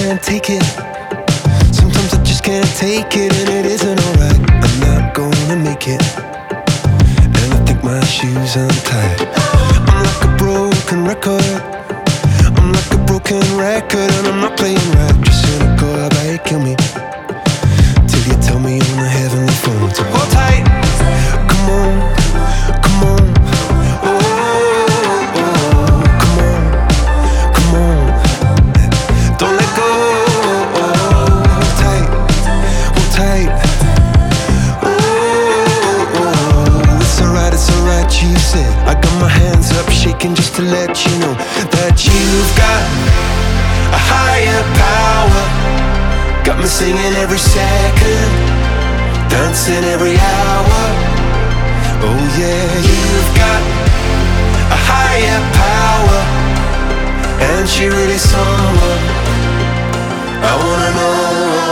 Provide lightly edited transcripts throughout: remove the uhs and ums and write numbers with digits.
can't take it. Sometimes I just can't take it, and it isn't alright. I'm not gonna make it, and I think my shoes untied. I'm like a broken record. I'm like a broken record, and I'm not playing right. Just cynical, how about you kill me till you tell me on the heavenly phone to hold tight. Come on, come on. Oh, oh, come on, come on. Don't let go. Hold tight, hold tight. Oh, oh, it's alright, you said. I got my hands up shaking just to let you know that you've got a higher power. Got me singing every second, dancing every hour. Oh yeah, you've got a higher power, and she really someone I wanna know.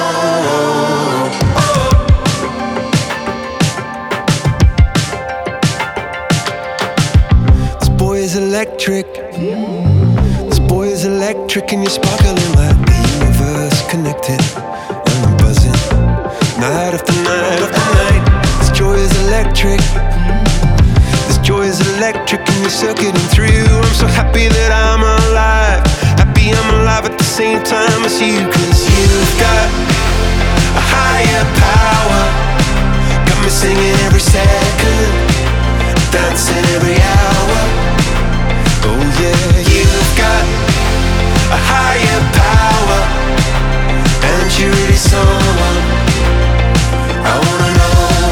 This boy is electric. This boy is electric, and you're sparkling like the universe connected. And I'm buzzing night after night after night. This joy is electric. This joy is electric, and you're circuiting through. I'm so happy that I'm alive. Happy I'm alive at the same time as you. Cause you've got a higher power. Got me singing every second, dancing every hour. Oh yeah, you've got a higher power, and you're really someone I wanna know.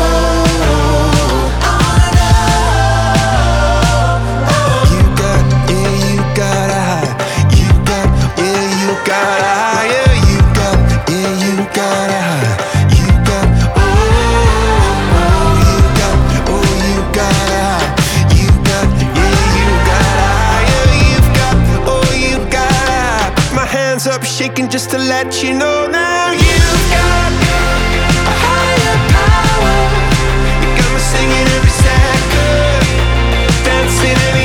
You got, yeah, you got a high. You got, yeah, you got a higher. You got, yeah, you got a high. You got, oh, oh, you got, oh, you got a high. You got, yeah, you got a higher. You've got, oh, you got a high. My hands up shaking just to let you know now. You've got a higher power. You got me singing every second, dancing every